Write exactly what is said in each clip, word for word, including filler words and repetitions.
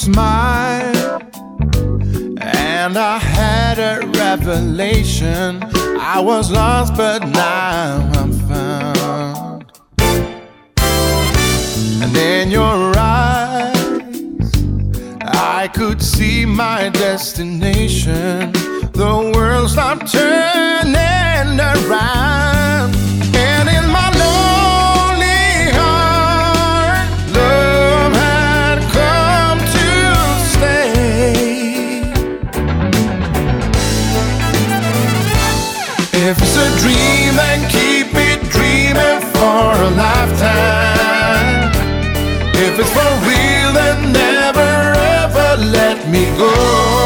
smiled, and I had a revelation. I was lost, but now I'm found. And in your eyes, I could see my destination. The world stopped turning around, and in my lonely heart, love had come to stay. If it's a dream, then keep me dreaming for a lifetime. If it's for real, then never ever let me go.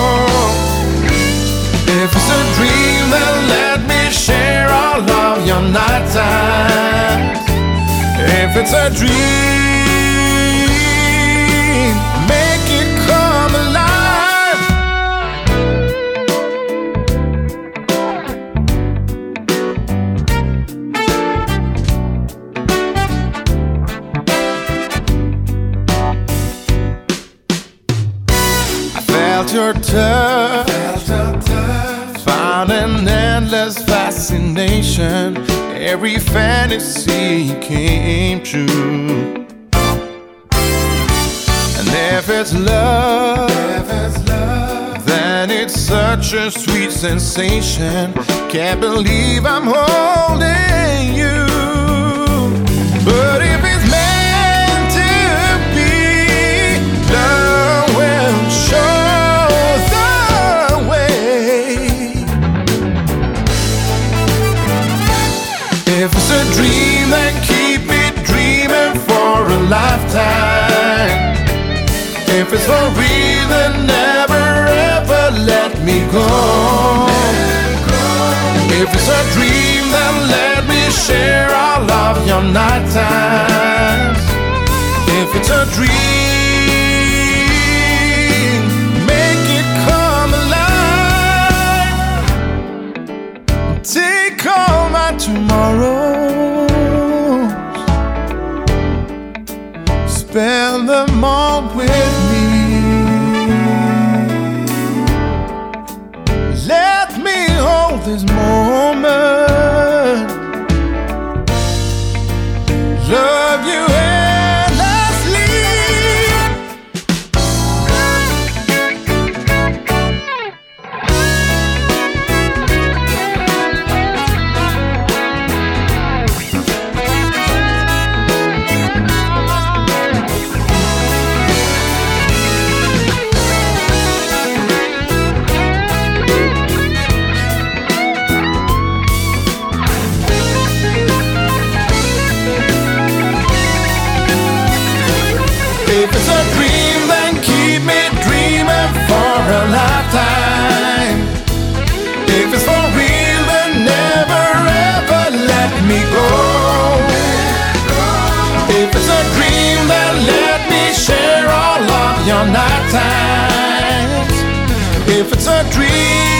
If it's a dream, then let me share all of your night times. If it's a dream, make it come alive. I felt your touch, found an endless fascination. Every fantasy came true. And if it's love, if it's love, then it's such a sweet sensation. Can't believe I'm holding you. But if it's meant to be, love will show the way. If it's a dream, then keep me dreaming for a lifetime. If it's for real, then never ever let me go. If it's a dream, then let me share all of your night times. If it's a dream, make it come alive. Take all my tomorrows, spend them all with me. Let me hold this moment, love you endlessly. If it's a dream, then keep me dreaming for a lifetime. If it's for real, then never ever let me go. If it's a dream, then let me share all of your night times. If it's a dream,